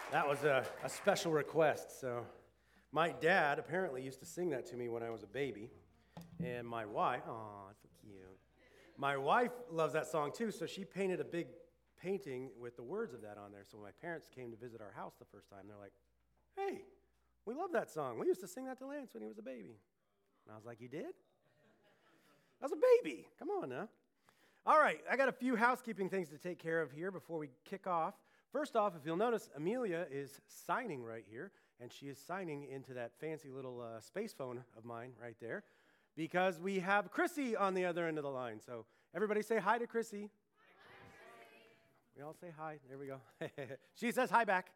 That was a special request. So, my dad apparently used to sing that to me when I was a baby, and my wife, oh, it's so cute. My wife loves that song too, so she painted a big painting with the words of that on there. So when my parents came to visit our house the first time, they're like, "Hey, we love that song. We used to sing that to Lance when he was a baby." And I was like, "You did? I was a baby. Come on now." All right, I got a few housekeeping things to take care of here before we kick off. First off, if you'll notice, Amelia is signing right here, and she is signing into that fancy little space phone of mine right there because we have Chrissy on the other end of the line. So everybody say hi to Chrissy. We all say hi. There we go. She says hi back.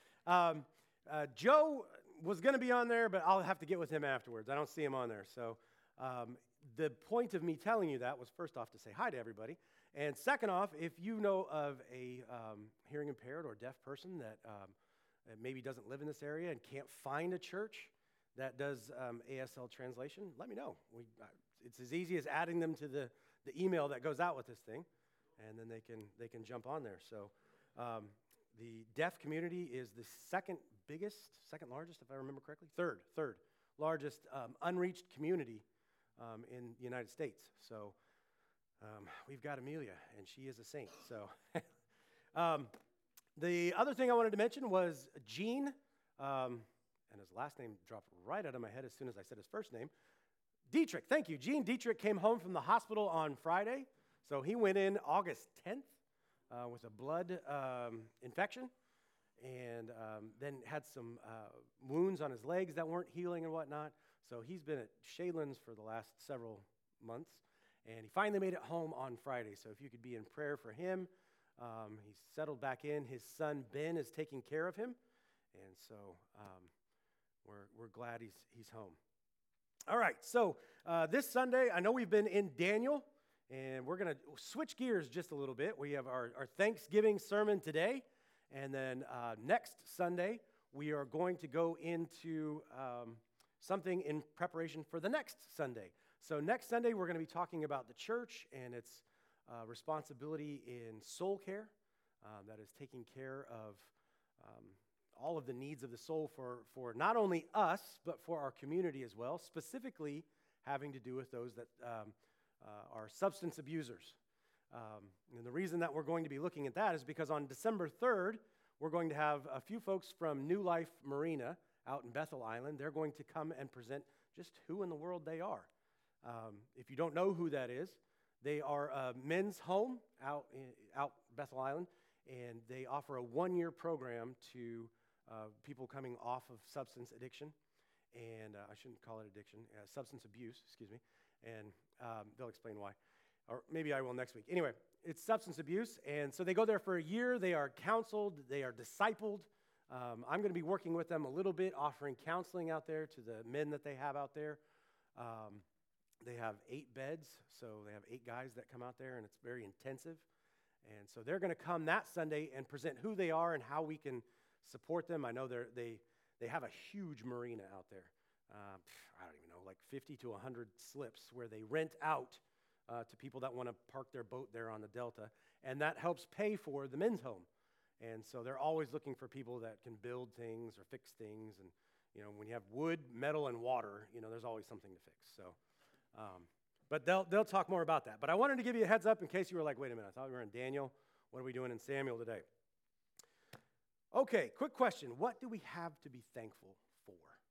Joe was going to be on there, but I'll have to get with him afterwards. I don't see him on there. So the point of me telling you that was first off to say hi to everybody. And second off, if you know of a hearing impaired or deaf person that maybe doesn't live in this area and can't find a church that does ASL translation, let me know. It's as easy as adding them to the email that goes out with this thing, and then they can jump on there. So the deaf community is the second largest, if I remember correctly, third largest unreached community in the United States. So we've got Amelia, and she is a saint. So the other thing I wanted to mention was Gene, and his last name dropped right out of my head as soon as I said his first name. Dietrich, thank you. Gene Dietrich came home from the hospital on Friday. So he went in August 10th with a blood infection and then had some wounds on his legs that weren't healing and whatnot. So he's been at Shaylin's for the last several months, and he finally made it home on Friday. So if you could be in prayer for him, he's settled back in. His son, Ben, is taking care of him, and so we're glad he's home. All right, so this Sunday, I know we've been in Daniel, and we're going to switch gears just a little bit. We have our Thanksgiving sermon today, and then next Sunday, we are going to go into something in preparation for the next Sunday. So next Sunday, we're going to be talking about the church and its responsibility in soul care, that is taking care of all of the needs of the soul for not only us, but for our community as well, specifically having to do with those that are substance abusers. And the reason that we're going to be looking at that is because on December 3rd, we're going to have a few folks from New Life Marina out in Bethel Island. They're going to come and present just who in the world they are. If you don't know who that is, they are a men's home out Bethel Island, and they offer a one-year program to people coming off of substance addiction, and I shouldn't call it addiction, substance abuse, excuse me, and they'll explain why. Or maybe I will next week. Anyway, it's substance abuse, and so they go there for a year. They are counseled. They are discipled. I'm going to be working with them a little bit, offering counseling out there to the men that they have out there. They have 8 beds, so they have 8 guys that come out there, and it's very intensive. And so they're going to come that Sunday and present who they are and how we can support them. I know they have a huge marina out there. I don't even know, like 50 to 100 slips where they rent out to people that want to park their boat there on the Delta, and that helps pay for the men's home. And so they're always looking for people that can build things or fix things. And, when you have wood, metal, and water, there's always something to fix. So, but they'll talk more about that. But I wanted to give you a heads up in case you were like, wait a minute, I thought we were in Daniel. What are we doing in Samuel today? Okay, quick question. What do we have to be thankful for?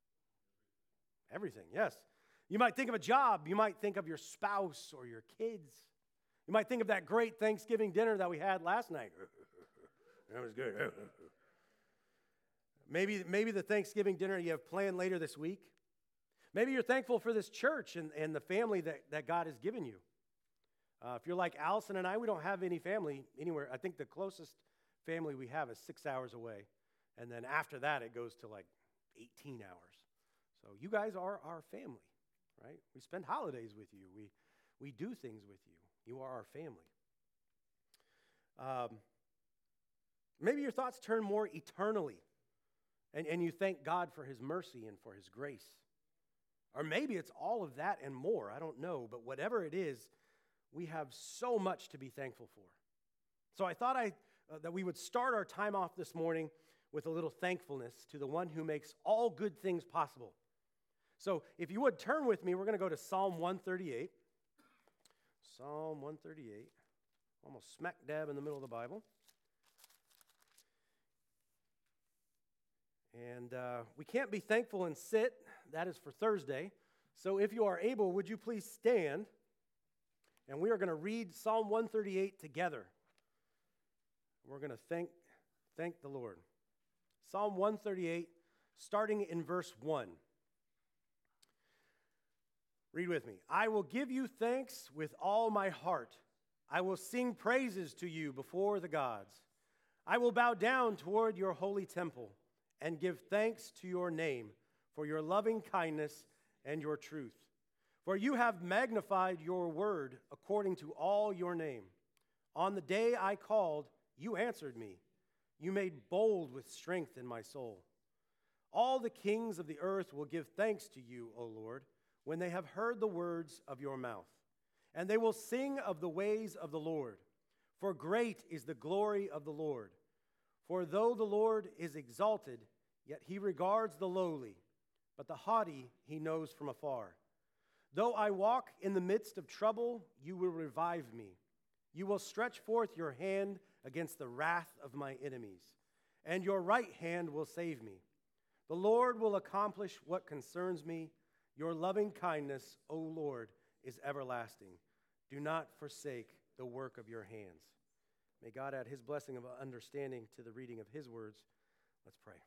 Everything, yes. You might think of a job. You might think of your spouse or your kids. You might think of that great Thanksgiving dinner that we had last night. That was good. Maybe the Thanksgiving dinner you have planned later this week. Maybe you're thankful for this church and the family that God has given you. If you're like Allison and I, we don't have any family anywhere. I think the closest family we have is 6 hours away. And then after that, it goes to like 18 hours. So you guys are our family, right? We spend holidays with you. We do things with you. You are our family. Maybe your thoughts turn more eternally, and you thank God for his mercy and for his grace. Or maybe it's all of that and more. I don't know. But whatever it is, we have so much to be thankful for. So I thought that we would start our time off this morning with a little thankfulness to the one who makes all good things possible. So if you would turn with me, we're going to go to Psalm 138. Psalm 138, almost smack dab in the middle of the Bible. And we can't be thankful and sit. That is for Thursday. So if you are able, would you please stand? And we are going to read Psalm 138 together. We're going to thank the Lord. Psalm 138, starting in verse 1. Read with me. I will give you thanks with all my heart. I will sing praises to you before the gods. I will bow down toward your holy temple and give thanks to your name for your loving kindness and your truth. For you have magnified your word according to all your name. On the day I called, you answered me. You made bold with strength in my soul. All the kings of the earth will give thanks to you, O Lord, when they have heard the words of your mouth. And they will sing of the ways of the Lord. For great is the glory of the Lord. For though the Lord is exalted, yet he regards the lowly, but the haughty he knows from afar. Though I walk in the midst of trouble, you will revive me. You will stretch forth your hand against the wrath of my enemies, and your right hand will save me. The Lord will accomplish what concerns me. Your loving kindness, O Lord, is everlasting. Do not forsake the work of your hands. May God add his blessing of understanding to the reading of his words. Let's pray.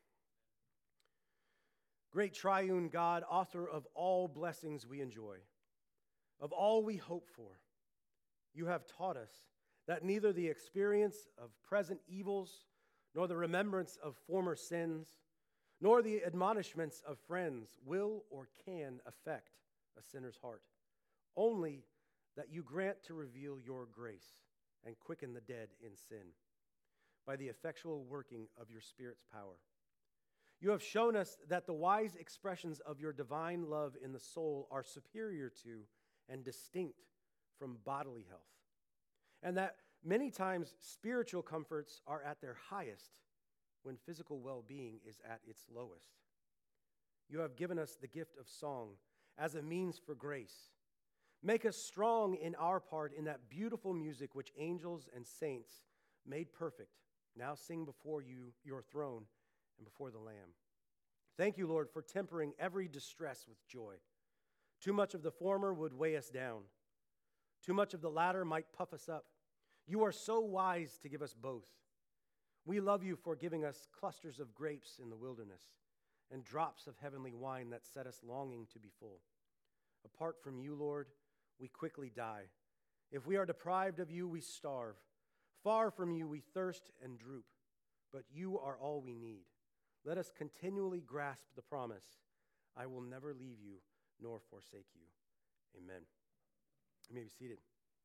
Great triune God, author of all blessings we enjoy, of all we hope for, you have taught us that neither the experience of present evils, nor the remembrance of former sins, nor the admonishments of friends will or can affect a sinner's heart. Only that you grant to reveal your grace and quicken the dead in sin by the effectual working of your Spirit's power. You have shown us that the wise expressions of your divine love in the soul are superior to and distinct from bodily health, and that many times spiritual comforts are at their highest when physical well-being is at its lowest. You have given us the gift of song as a means for grace. Make us strong in our part in that beautiful music which angels and saints made perfect now sing before you, your throne, and before the Lamb. Thank you, Lord, for tempering every distress with joy. Too much of the former would weigh us down. Too much of the latter might puff us up. You are so wise to give us both. We love you for giving us clusters of grapes in the wilderness and drops of heavenly wine that set us longing to be full. Apart from you, Lord, we quickly die. If we are deprived of you, we starve. Far from you, we thirst and droop. But you are all we need. Let us continually grasp the promise, I will never leave you nor forsake you. Amen. You may be seated.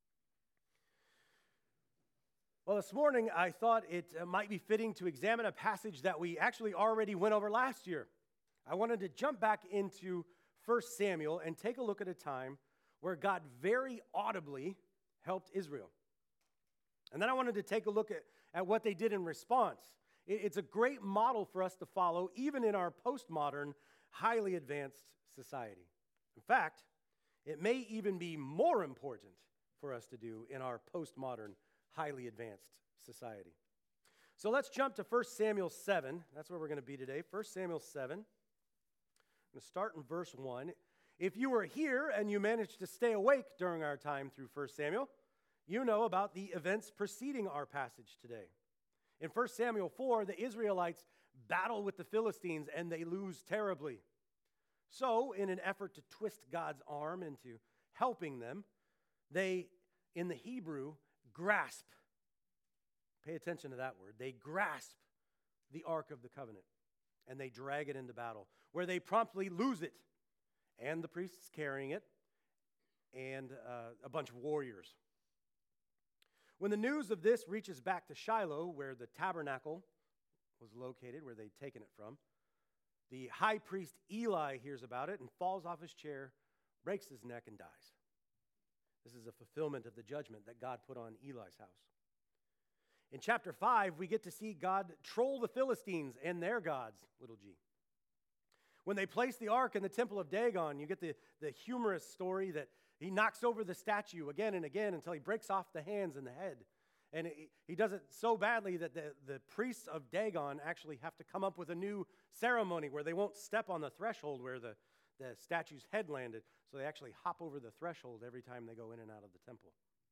Well, this morning I thought it might be fitting to examine a passage that we actually already went over last year. I wanted to jump back into 1 Samuel and take a look at a time where God very audibly helped Israel. And then I wanted to take a look at what they did in response. It's a great model for us to follow, even in our postmodern, highly advanced society. In fact, it may even be more important for us to do in our postmodern, highly advanced society. So let's jump to 1 Samuel 7. That's where we're going to be today. 1 Samuel 7. I'm going to start in verse 1. If you were here and you managed to stay awake during our time through 1 Samuel, you know about the events preceding our passage today. In 1 Samuel 4, the Israelites battle with the Philistines and they lose terribly. So, in an effort to twist God's arm into helping them, they, in the Hebrew, grasp. Pay attention to that word. They grasp the Ark of the Covenant and they drag it into battle, where they promptly lose it, and the priests carrying it, and a bunch of warriors. When the news of this reaches back to Shiloh, where the tabernacle was located, where they'd taken it from, the high priest Eli hears about it and falls off his chair, breaks his neck, and dies. This is a fulfillment of the judgment that God put on Eli's house. In chapter 5, we get to see God troll the Philistines and their gods, little g. When they place the ark in the temple of Dagon, you get the humorous story that he knocks over the statue again and again until he breaks off the hands and the head. And he does it so badly that the priests of Dagon actually have to come up with a new ceremony where they won't step on the threshold where the statue's head landed. So they actually hop over the threshold every time they go in and out of the temple.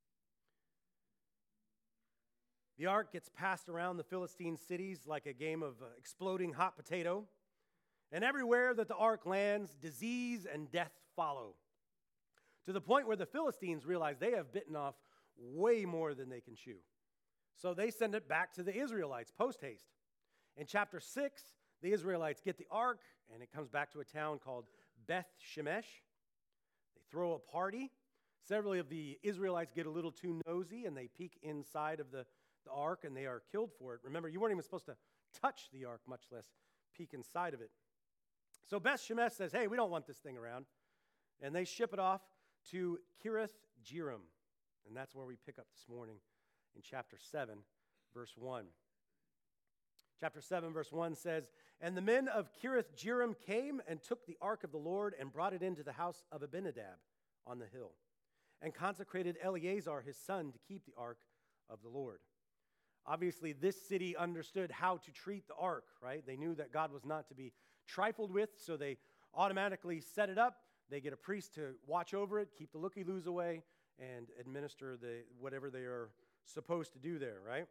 The ark gets passed around the Philistine cities like a game of exploding hot potato. And everywhere that the ark lands, disease and death follow. To the point where the Philistines realize they have bitten off way more than they can chew. So they send it back to the Israelites post-haste. In chapter 6, the Israelites get the ark, and it comes back to a town called Beth Shemesh. They throw a party. Several of the Israelites get a little too nosy, and they peek inside of the ark, and they are killed for it. Remember, you weren't even supposed to touch the ark, much less peek inside of it. So Beth Shemesh says, hey, we don't want this thing around. And they ship it off to Kiriath Jearim. And that's where we pick up this morning in chapter 7, verse 1. Chapter 7, verse 1 says, and the men of Kiriath Jearim came and took the ark of the Lord and brought it into the house of Abinadab on the hill, and consecrated Eleazar his son to keep the ark of the Lord. Obviously, this city understood how to treat the ark, right? They knew that God was not to be trifled with, so they automatically set it up. They get a priest to watch over it, keep the looky-loos away, and administer whatever they are supposed to do there, right?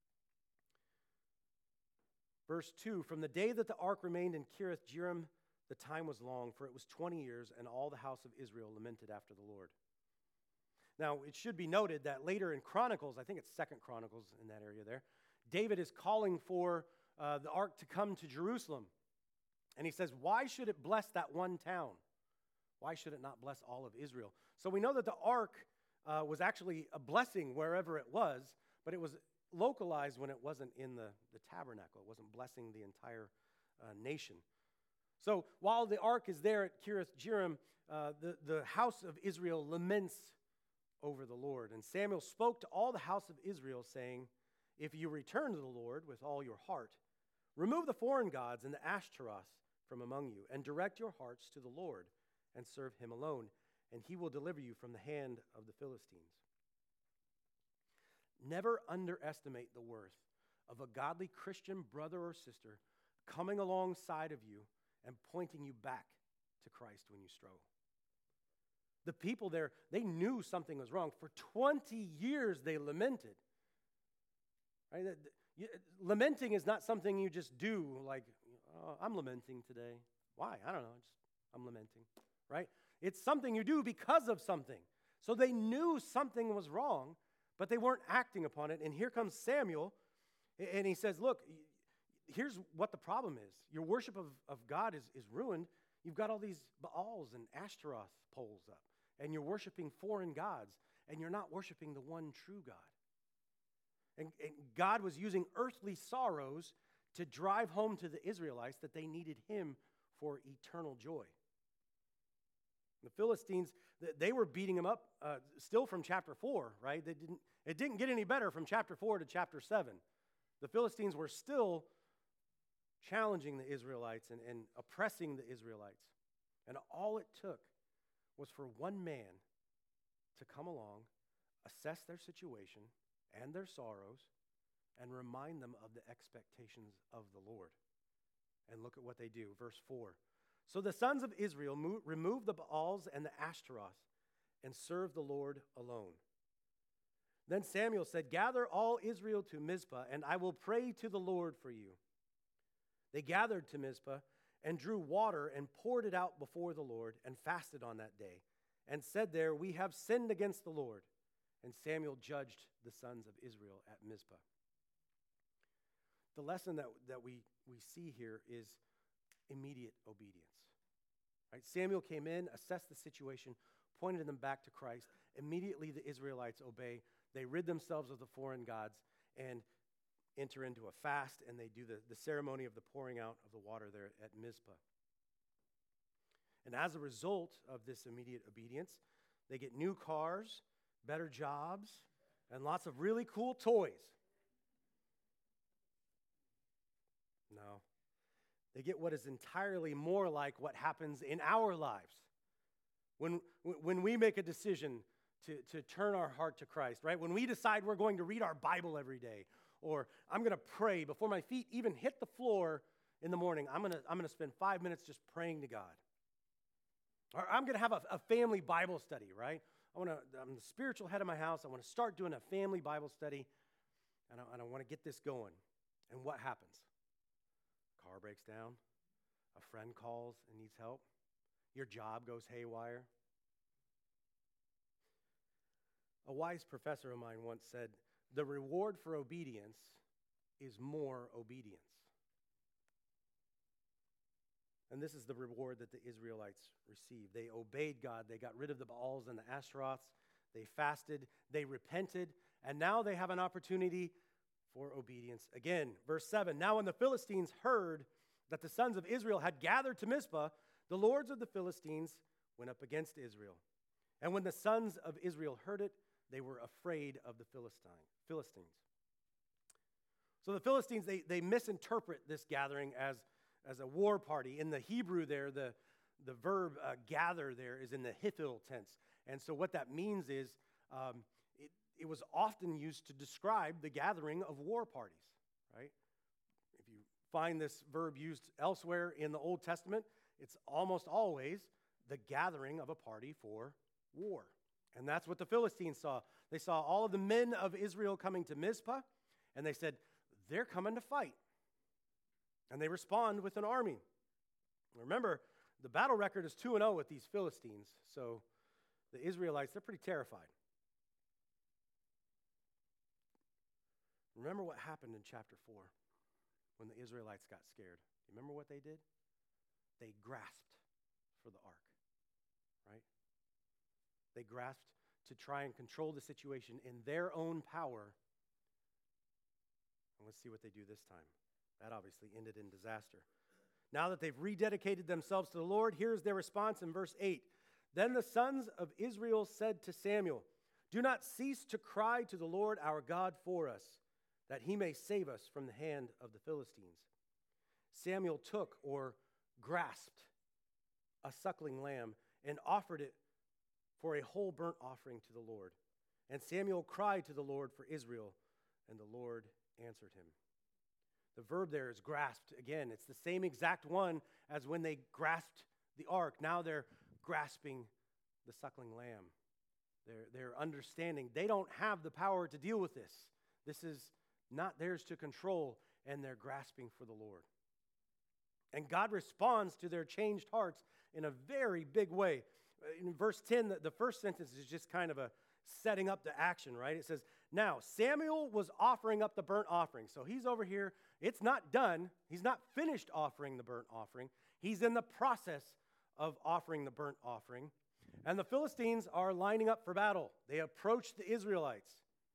Verse 2, from the day that the ark remained in Kiriath Jearim, the time was long, for it was 20 years, and all the house of Israel lamented after the Lord. Now, it should be noted that later in Chronicles, I think it's 2 Chronicles in that area there, David is calling for the ark to come to Jerusalem. And he says, why should it bless that one town? Why should it not bless all of Israel? So we know that the ark was actually a blessing wherever it was, but it was localized when it wasn't in the tabernacle. It wasn't blessing the entire nation. So while the ark is there at Kiriath Jearim, the house of Israel laments over the Lord. And Samuel spoke to all the house of Israel, saying, if you return to the Lord with all your heart, remove the foreign gods and the Ashtaroth from among you, and direct your hearts to the Lord, and serve him alone, and he will deliver you from the hand of the Philistines. Never underestimate the worth of a godly Christian brother or sister coming alongside of you and pointing you back to Christ when you struggle. The people there, they knew something was wrong. For 20 years they lamented. Right? Lamenting is not something you just do like, oh, I'm lamenting today. Why? I don't know. I'm lamenting. Right? It's something you do because of something. So they knew something was wrong, but they weren't acting upon it. And here comes Samuel, and he says, look, here's what the problem is. Your worship of God is ruined. You've got all these Baals and Ashtaroth poles up, and you're worshiping foreign gods, and you're not worshiping the one true God. And God was using earthly sorrows to drive home to the Israelites that they needed him for eternal joy. The Philistines, they were beating them up still from chapter 4, right? It didn't get any better from chapter 4 to chapter 7. The Philistines were still challenging the Israelites and oppressing the Israelites. And all it took was for one man to come along, assess their situation and their sorrows, and remind them of the expectations of the Lord. And look at what they do. Verse 4. So the sons of Israel removed the Baals and the Ashtaroth and served the Lord alone. Then Samuel said, gather all Israel to Mizpah, and I will pray to the Lord for you. They gathered to Mizpah and drew water and poured it out before the Lord and fasted on that day and said there, we have sinned against the Lord. And Samuel judged the sons of Israel at Mizpah. The lesson that we see here is immediate obedience. Right? Samuel came in, assessed the situation, pointed them back to Christ. Immediately the Israelites obey. They rid themselves of the foreign gods and enter into a fast, and they do the ceremony of the pouring out of the water there at Mizpah. And as a result of this immediate obedience, they get new cars, better jobs, and lots of really cool toys. They get what is entirely more like what happens in our lives. When we make a decision to turn our heart to Christ, right? When we decide we're going to read our Bible every day, or I'm going to pray before my feet even hit the floor in the morning, I'm going to spend 5 minutes just praying to God. Or I'm going to have a family Bible study, right? I'm the spiritual head of my house. I want to start doing a family Bible study, and I want to get this going. And what happens? Car breaks down. A friend calls and needs help. Your job goes haywire. A wise professor of mine once said, the reward for obedience is more obedience. And this is the reward that the Israelites received. They obeyed God. They got rid of the Baals and the Ashtaroths. They fasted. They repented. And now they have an opportunity for obedience again. Verse 7, now when the Philistines heard that the sons of Israel had gathered to Mizpah, the lords of the Philistines went up against Israel. And when the sons of Israel heard it, they were afraid of the Philistines. So the Philistines, they misinterpret this gathering as a war party. In the Hebrew there, the verb gather there is in the hifil tense. And so what that means is it was often used to describe the gathering of war parties, right? If you find this verb used elsewhere in the Old Testament, it's almost always the gathering of a party for war. And that's what the Philistines saw. They saw all of the men of Israel coming to Mizpah, and they said, they're coming to fight. And they respond with an army. Remember, the battle record is 2-0 with these Philistines, so the Israelites, they're pretty terrified. Remember what happened in chapter 4 when the Israelites got scared. You remember what they did? They grasped for the ark, right? They grasped to try and control the situation in their own power. And let's see what they do this time. That obviously ended in disaster. Now that they've rededicated themselves to the Lord, here's their response in verse 8. Then the sons of Israel said to Samuel, do not cease to cry to the Lord our God for us, that he may save us from the hand of the Philistines. Samuel took or grasped a suckling lamb and offered it for a whole burnt offering to the Lord. And Samuel cried to the Lord for Israel, and the Lord answered him. The verb there is grasped. Again, it's the same exact one as when they grasped the ark. Now they're grasping the suckling lamb. They're understanding they don't have the power to deal with this. This is not theirs to control, and they're grasping for the Lord. And God responds to their changed hearts in a very big way. In verse 10, the first sentence is just kind of a setting up the action, right? It says, now Samuel was offering up the burnt offering. So he's over here. It's not done. He's not finished offering the burnt offering. He's in the process of offering the burnt offering. And the Philistines are lining up for battle. They approach the Israelites.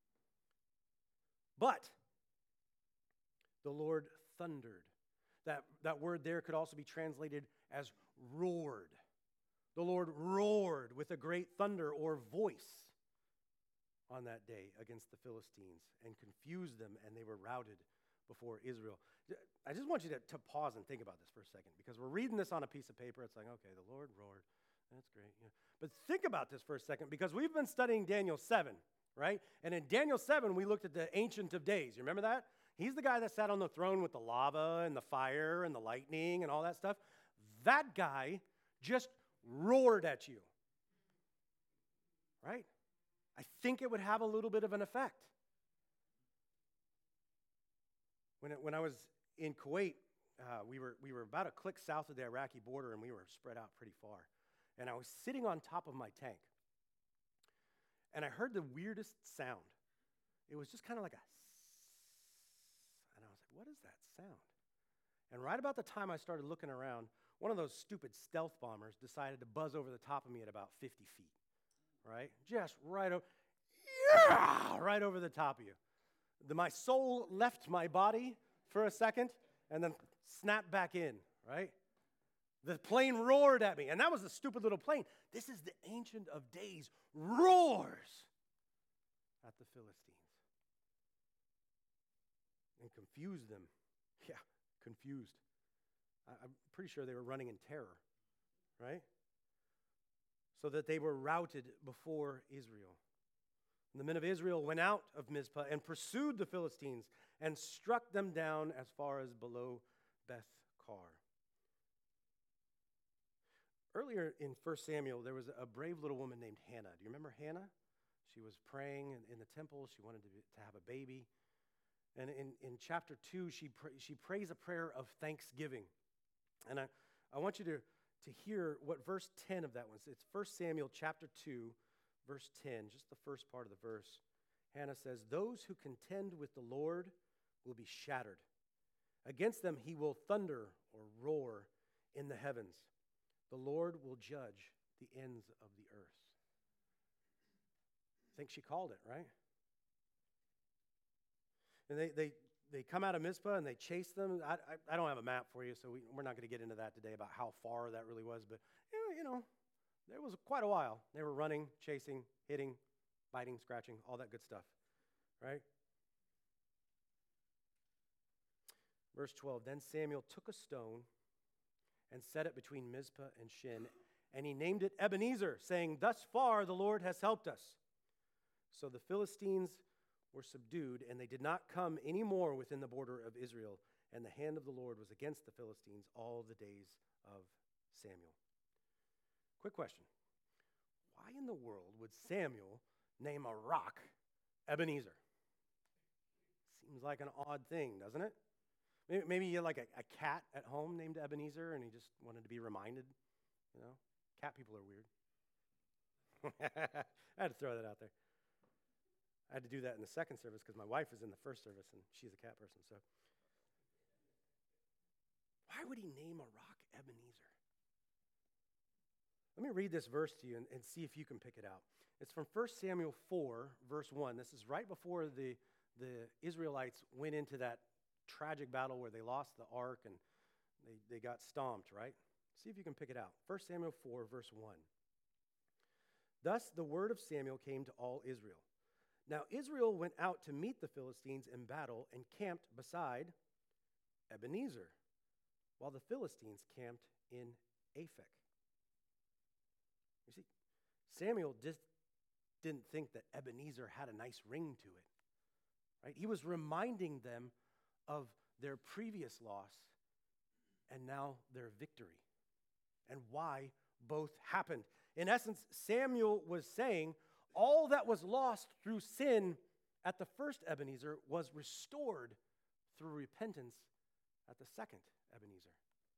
But the Lord thundered. That word there could also be translated as roared. The Lord roared with a great thunder or voice on that day against the Philistines and confused them, and they were routed before Israel. I just want you to pause and think about this for a second, because we're reading this on a piece of paper. It's like, okay, the Lord roared. That's great. Yeah. But think about this for a second, because we've been studying Daniel 7, right? And in Daniel 7, we looked at the Ancient of Days. You remember that? He's the guy that sat on the throne with the lava and the fire and the lightning and all that stuff. That guy just roared at you, right? I think it would have a little bit of an effect. When I was in Kuwait, we were about a click south of the Iraqi border, and we were spread out pretty far. And I was sitting on top of my tank, and I heard the weirdest sound. It was just kind of like a and I was like, what is that sound? And right about the time I started looking around, one of those stupid stealth bombers decided to buzz over the top of me at about 50 feet, right? Just right over the top of you. My soul left my body for a second and then snapped back in, right? The plane roared at me, and that was a stupid little plane. This is the Ancient of Days roars at the Philistines and confused them. Yeah, confused. I'm pretty sure they were running in terror, right? So that they were routed before Israel. And the men of Israel went out of Mizpah and pursued the Philistines and struck them down as far as below Beth-kar. Earlier in 1 Samuel, there was a brave little woman named Hannah. Do you remember Hannah? She was praying in the temple. She wanted to have a baby. And in chapter 2, she prays a prayer of thanksgiving. And I want you to hear what verse 10 of that was. It's 1 Samuel chapter 2, verse 10, just the first part of the verse. Hannah says, "Those who contend with the Lord will be shattered. Against them he will thunder or roar in the heavens. The Lord will judge the ends of the earth." I think she called it, right? And they come out of Mizpah and they chase them. I don't have a map for you, so we're not going to get into that today about how far that really was. But, there was quite a while. They were running, chasing, hitting, biting, scratching, all that good stuff, right? Verse 12, "Then Samuel took a stone and set it between Mizpah and Shin, and he named it Ebenezer, saying, 'Thus far the Lord has helped us.' So the Philistines were subdued, and they did not come any more within the border of Israel, and the hand of the Lord was against the Philistines all the days of Samuel." Quick question. Why in the world would Samuel name a rock Ebenezer? Seems like an odd thing, doesn't it? Maybe you had like a cat at home named Ebenezer, and he just wanted to be reminded. Cat people are weird. I had to throw that out there. I had to do that in the second service because my wife is in the first service, and she's a cat person. So, why would he name a rock Ebenezer? Let me read this verse to you and see if you can pick it out. It's from 1 Samuel 4, verse 1. This is right before the Israelites went into that tragic battle where they lost the ark and they got stomped, right? See if you can pick it out. 1 Samuel 4, verse 1. "Thus the word of Samuel came to all Israel. Now Israel went out to meet the Philistines in battle and camped beside Ebenezer, while the Philistines camped in Aphek." You see, Samuel just didn't think that Ebenezer had a nice ring to it, right? He was reminding them of their previous loss and now their victory and why both happened. In essence, Samuel was saying all that was lost through sin at the first Ebenezer was restored through repentance at the second Ebenezer.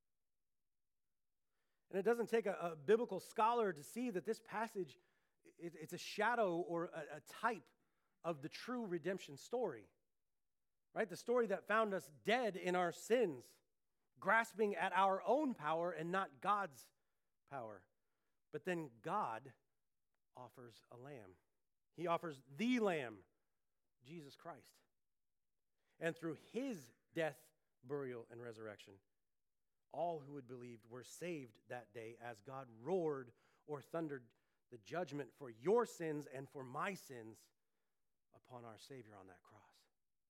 And it doesn't take a biblical scholar to see that this passage, it's a shadow or a type of the true redemption story, right? The story that found us dead in our sins, grasping at our own power and not God's power. But then God offers a lamb. He offers the Lamb, Jesus Christ. And through his death, burial, and resurrection, all who had believed were saved that day as God roared or thundered the judgment for your sins and for my sins upon our Savior on that cross.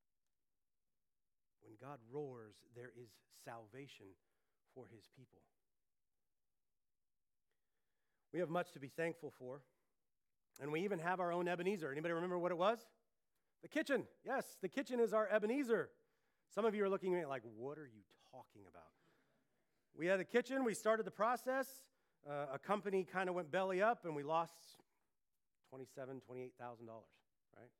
When God roars, there is salvation for his people. We have much to be thankful for, and we even have our own Ebenezer. Anybody remember what it was? The kitchen. Yes, the kitchen is our Ebenezer. Some of you are looking at me like, what are you talking about? We had a kitchen. We started the process. A company kind of went belly up, and we lost $27,000, $28,000, right?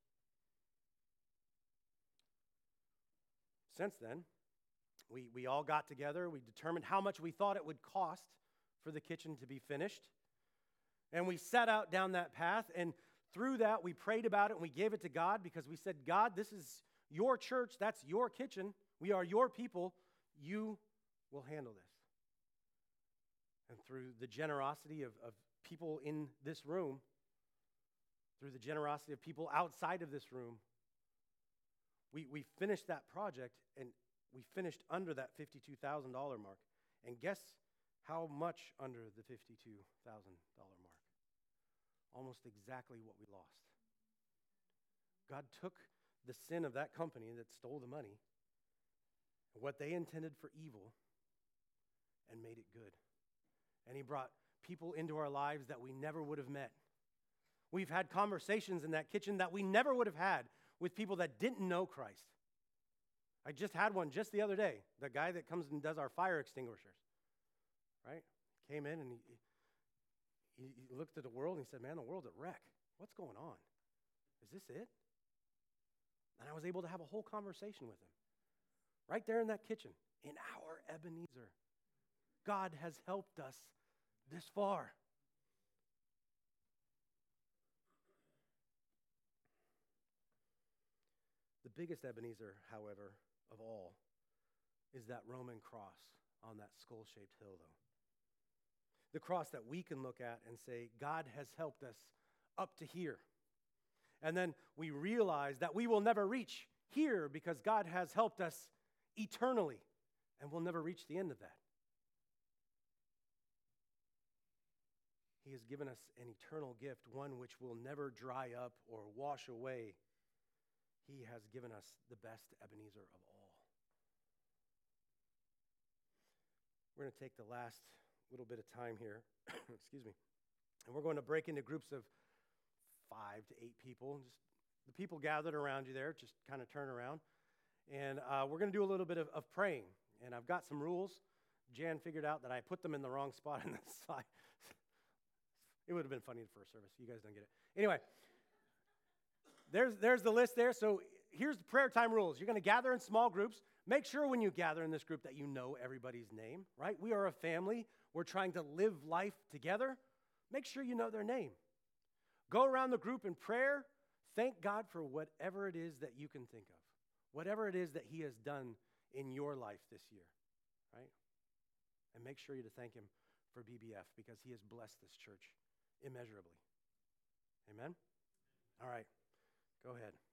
Since then, we all got together. We determined how much we thought it would cost for the kitchen to be finished. And we set out down that path, and through that, we prayed about it, and we gave it to God because we said, God, this is your church. That's your kitchen. We are your people. You will handle this. And through the generosity of people in this room, through the generosity of people outside of this room, we finished that project, and we finished under that $52,000 mark. And guess how much under the $52,000 mark? Almost exactly what we lost. God took the sin of that company that stole the money, what they intended for evil, and made it good. And he brought people into our lives that we never would have met. We've had conversations in that kitchen that we never would have had with people that didn't know Christ. I just had one just the other day, the guy that comes and does our fire extinguishers, right? Came in and he looked at the world and he said, man, the world's a wreck. What's going on? Is this it? And I was able to have a whole conversation with him right there in that kitchen, in our Ebenezer. God has helped us this far. The biggest Ebenezer, however, of all, is that Roman cross on that skull-shaped hill, though. The cross that we can look at and say, God has helped us up to here. And then we realize that we will never reach here because God has helped us eternally, and we'll never reach the end of that. He has given us an eternal gift, one which will never dry up or wash away. He has given us the best Ebenezer of all. We're going to take the last little bit of time here, excuse me, and we're going to break into groups of 5 to 8 people. Just the people gathered around you there, just kind of turn around. And we're going to do a little bit of praying. And I've got some rules. Jan figured out that I put them in the wrong spot on this slide. It would have been funny in the first service. You guys don't get it. Anyway, there's the list there. So here's the prayer time rules. You're going to gather in small groups. Make sure when you gather in this group that you know everybody's name, right? We are a family. We're trying to live life together. Make sure you know their name. Go around the group in prayer. Thank God for whatever it is that you can think of, whatever it is that he has done in your life this year, right? And make sure you to thank him for BBF because he has blessed this church immeasurably. Amen? All right, go ahead.